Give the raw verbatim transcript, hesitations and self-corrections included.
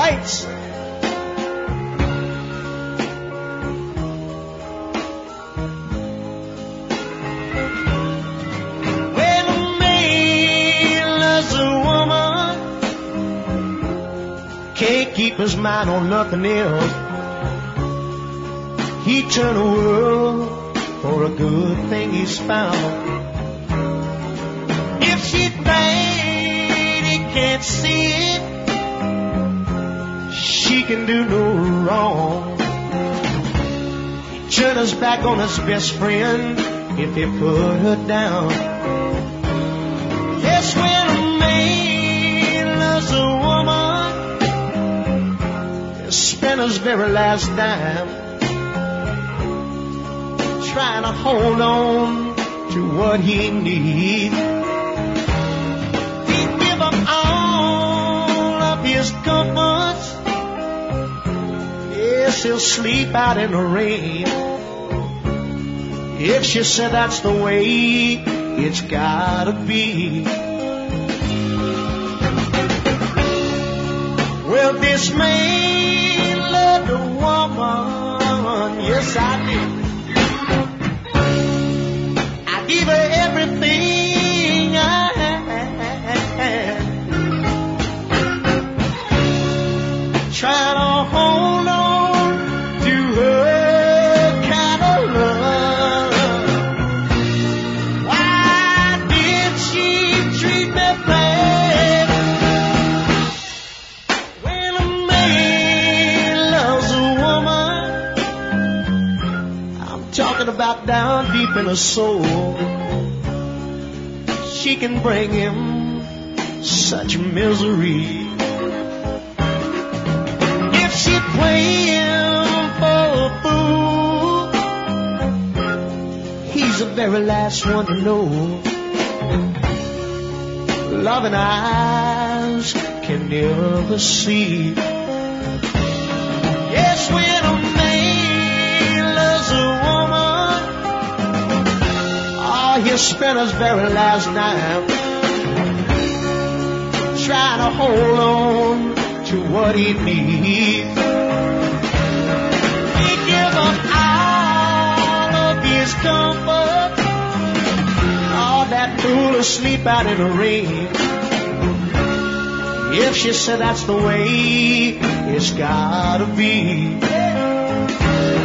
Lights. When a man loves a woman, can't keep his mind on nothing else. He turned the world for a good thing he's found. If she thinks he can't see it, she can do no wrong. He turned his back on his best friend if he put her down. Yes, when a man loves a woman, he'll spend his very last dime trying to hold on to what he needs. He'd give up all of his comforts. Yes, he'll sleep out in the rain. If she said that's the way it's gotta be. Well, this man loved a woman, yes I did. Give her everything I had. Try to hold on to her kind of love. Why did she treat me bad? When a man loves a woman, I'm talking about down deep in her soul, she can bring him such misery. If she play him for a fool, he's the very last one to know. Loving eyes can never see. Yes, when a man loves a woman, he'll spend his very last dime trying to hold on to what he needs. He give up all of his comfort, all that fool asleep out in the rain. If she said that's the way it's gotta be.